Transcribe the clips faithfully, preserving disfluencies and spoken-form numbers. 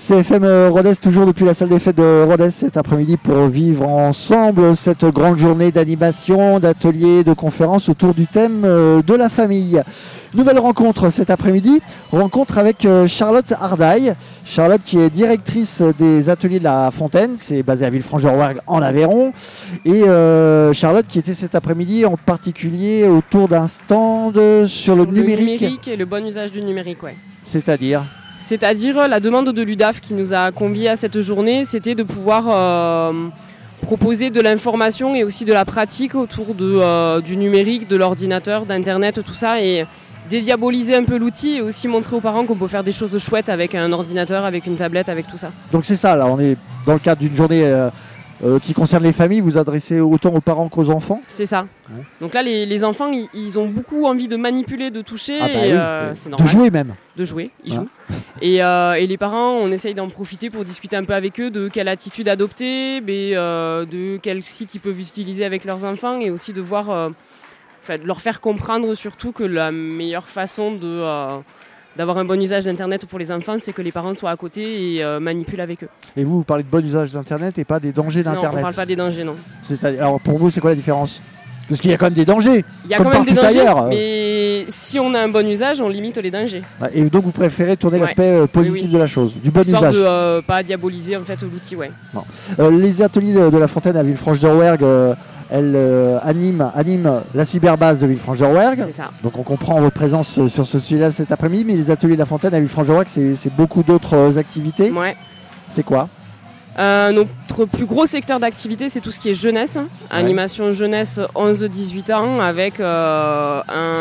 C F M Rodez, toujours depuis la salle des fêtes de Rodez cet après-midi pour vivre ensemble cette grande journée d'animation, d'ateliers, de conférences autour du thème de la famille. Nouvelle rencontre cet après-midi, rencontre avec Charlotte Ardaille. Charlotte qui est directrice des ateliers de la Fontaine, c'est basé à Villefranche-de-Rouergue en Aveyron. Et euh, Charlotte qui était cet après-midi en particulier autour d'un stand sur, sur le, le numérique. Le numérique et le bon usage du numérique, ouais. C'est-à-dire C'est-à-dire la demande de l'U D A F qui nous a conviés à cette journée, c'était de pouvoir euh, proposer de l'information et aussi de la pratique autour de, euh, du numérique, de l'ordinateur, d'Internet, tout ça, et dédiaboliser un peu l'outil et aussi montrer aux parents qu'on peut faire des choses chouettes avec un ordinateur, avec une tablette, avec tout ça. Donc c'est ça, là, on est dans le cadre d'une journée euh, euh, qui concerne les familles, vous adressez autant aux parents qu'aux enfants ? C'est ça. Ouais. Donc là, les, les enfants, ils, ils ont beaucoup envie de manipuler, de toucher, ah bah et oui, euh, c'est normal. De jouer même. De jouer, ils ah. jouent. Et, euh, et les parents, on essaye d'en profiter pour discuter un peu avec eux de quelle attitude adopter, mais, euh, de quel site ils peuvent utiliser avec leurs enfants, et aussi de voir... Euh, de leur faire comprendre surtout que la meilleure façon de, euh, d'avoir un bon usage d'Internet pour les enfants, c'est que les parents soient à côté et euh, manipulent avec eux. Et vous, vous parlez de bon usage d'Internet et pas des dangers d'Internet ? Non, on ne parle pas des dangers, non. C'est-à-dire, alors pour vous, c'est quoi la différence ? Parce qu'il y a quand même des dangers. Il y a comme quand même des dangers, ailleurs. Mais si on a un bon usage, on limite les dangers. Et donc vous préférez tourner ouais. l'aspect positif oui, oui. de la chose, du bon Histoire usage. Histoire de euh, pas diaboliser en fait l'outil, ouais. Euh, les ateliers de, de la Fontaine à Villefranche-de-Rouergue, euh, elle euh, anime, anime la cyberbase de Villefranche-de-Rouergue. C'est ça. Donc on comprend votre présence sur ce sujet-là cet après-midi, mais les ateliers de la Fontaine à Villefranche-de-Rouergue, c'est, c'est beaucoup d'autres activités. Ouais. C'est quoi ? Euh, notre plus gros secteur d'activité, c'est tout ce qui est jeunesse, ouais. Animation jeunesse onze à dix-huit ans, avec euh,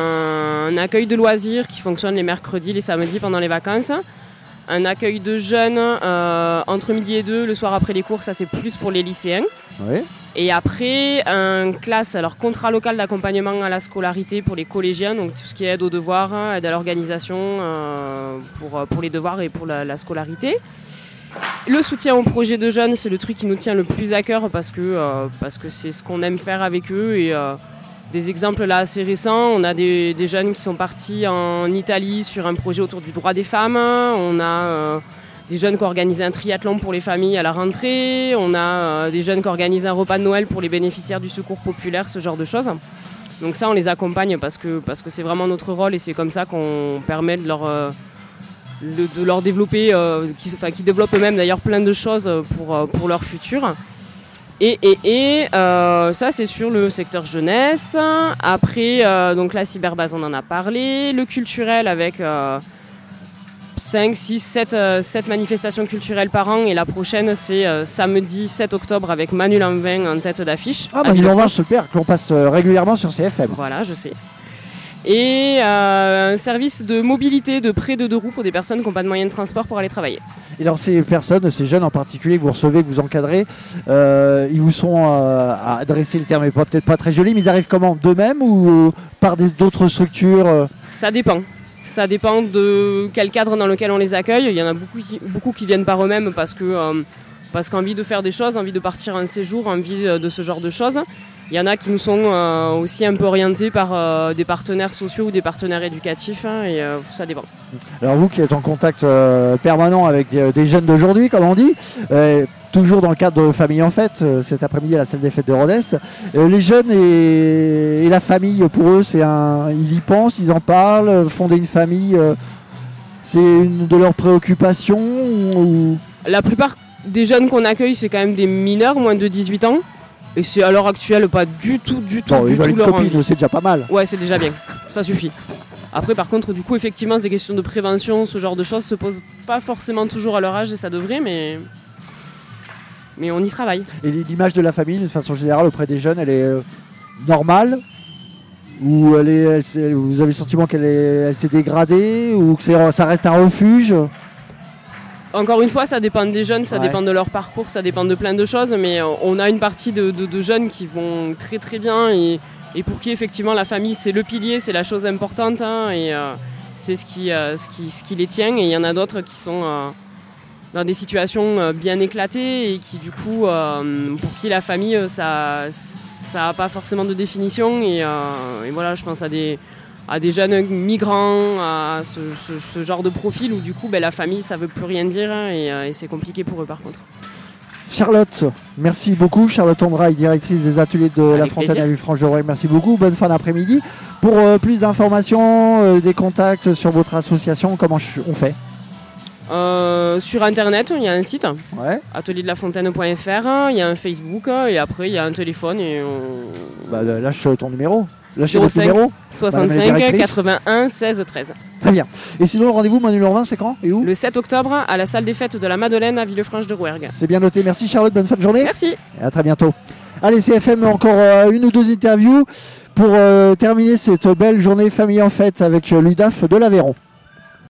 un, un accueil de loisirs qui fonctionne les mercredis, les samedis pendant les vacances, un accueil de jeunes euh, entre midi et deux, le soir après les cours, ça c'est plus pour les lycéens. Ouais. Et après, un classe, alors contrat local d'accompagnement à la scolarité pour les collégiens, donc tout ce qui est aide aux devoirs, aide à l'organisation euh, pour, pour les devoirs et pour la, la scolarité. Le soutien aux projets de jeunes, c'est le truc qui nous tient le plus à cœur parce que, euh, parce que c'est ce qu'on aime faire avec eux. Et euh, des exemples là assez récents, on a des, des jeunes qui sont partis en Italie sur un projet autour du droit des femmes. On a euh, des jeunes qui ont organisé un triathlon pour les familles à la rentrée. On a euh, des jeunes qui organisent un repas de Noël pour les bénéficiaires du secours populaire, ce genre de choses. Donc ça, on les accompagne parce que, parce que c'est vraiment notre rôle et c'est comme ça qu'on permet de leur... Euh, De, de leur développer, euh, qui, enfin, qui développent eux-mêmes d'ailleurs plein de choses pour, pour leur futur. Et, et, et euh, ça, c'est sur le secteur jeunesse. Après, euh, donc la cyberbase, on en a parlé. Le culturel avec euh, cinq, six, sept manifestations culturelles par an. Et la prochaine, c'est euh, samedi sept octobre avec Manu Lanvin en tête d'affiche. Ah, Manu Lanvin, super, que l'on passe régulièrement sur C F M. Voilà, je sais. Et euh, un service de mobilité de près de deux roues pour des personnes qui n'ont pas de moyens de transport pour aller travailler. Et alors ces personnes, ces jeunes en particulier que vous recevez, que vous encadrez, euh, ils vous sont euh, à adresser, le terme n'est peut-être pas très joli, mais ils arrivent comment, d'eux-mêmes ou par des, d'autres structures euh... Ça dépend. Ça dépend de quel cadre dans lequel on les accueille. Il y en a beaucoup qui, beaucoup qui viennent par eux-mêmes parce que euh, parce qu'envie de faire des choses, envie de partir en séjour, envie de ce genre de choses. Il y en a qui nous sont euh, aussi un peu orientés par euh, des partenaires sociaux ou des partenaires éducatifs, hein, et euh, ça dépend. Alors vous qui êtes en contact euh, permanent avec des, des jeunes d'aujourd'hui, comme on dit, euh, toujours dans le cadre de Famille en Fête, euh, cet après-midi à la salle des fêtes de Rodez, euh, les jeunes et, et la famille, pour eux, c'est un, ils y pensent, ils en parlent, fonder une famille, euh, c'est une de leurs préoccupations ou... La plupart des jeunes qu'on accueille, c'est quand même des mineurs, moins de dix-huit ans. Et c'est à l'heure actuelle pas du tout, du tout, bon, du ils veulent tout une leur copine, envie. c'est déjà pas mal. Ouais, c'est déjà bien, ça suffit. Après, par contre, du coup, effectivement, ces questions de prévention, ce genre de choses se posent pas forcément toujours à leur âge, et ça devrait, mais... mais on y travaille. Et l'image de la famille, de façon générale, auprès des jeunes, elle est euh, normale ? Ou elle est, elle, vous avez le sentiment qu'elle est, elle s'est dégradée ? Ou que c'est, ça reste un refuge ? Encore une fois, ça dépend des jeunes, ça ouais. dépend de leur parcours, ça dépend de plein de choses, mais on a une partie de, de, de jeunes qui vont très très bien et, et pour qui effectivement la famille c'est le pilier, c'est la chose importante, hein, et euh, c'est ce qui, euh, ce, qui, ce qui les tient. Et il y en a d'autres qui sont euh, dans des situations euh, bien éclatées et qui du coup, euh, pour qui la famille, ça ça n'a pas forcément de définition. Et, euh, et voilà, je pense à des... à des jeunes migrants, à ce, ce, ce genre de profil où du coup ben, la famille ça veut plus rien dire hein, et, et c'est compliqué pour eux par contre. Charlotte, merci beaucoup. Charlotte Ondrail, directrice des ateliers de Avec La Fontaine plaisir. à Villefranche-de-Rouergue. Merci beaucoup. Bonne fin d'après-midi. Pour euh, plus d'informations, euh, des contacts sur votre association, comment on fait? Euh, sur internet, il y a un site, Ouais. atelier de la fontaine point f r, il y a un Facebook et après il y a un téléphone et on... Bah, lâche ton numéro. Lâchez zéro votre cinq numéro. soixante-cinq directrice. quatre-vingt-un seize treize. Très bien. Et sinon, le rendez-vous, Manu Lorvin, c'est quand et où? Le sept octobre à la salle des fêtes de la Madeleine à Villefranche-de-Rouergue. C'est bien noté. Merci Charlotte, bonne fin de journée. Merci. Et à très bientôt. Allez, C F M, encore euh, une ou deux interviews pour euh, terminer cette belle journée famille en fête avec euh, l'U D A F de l'Aveyron.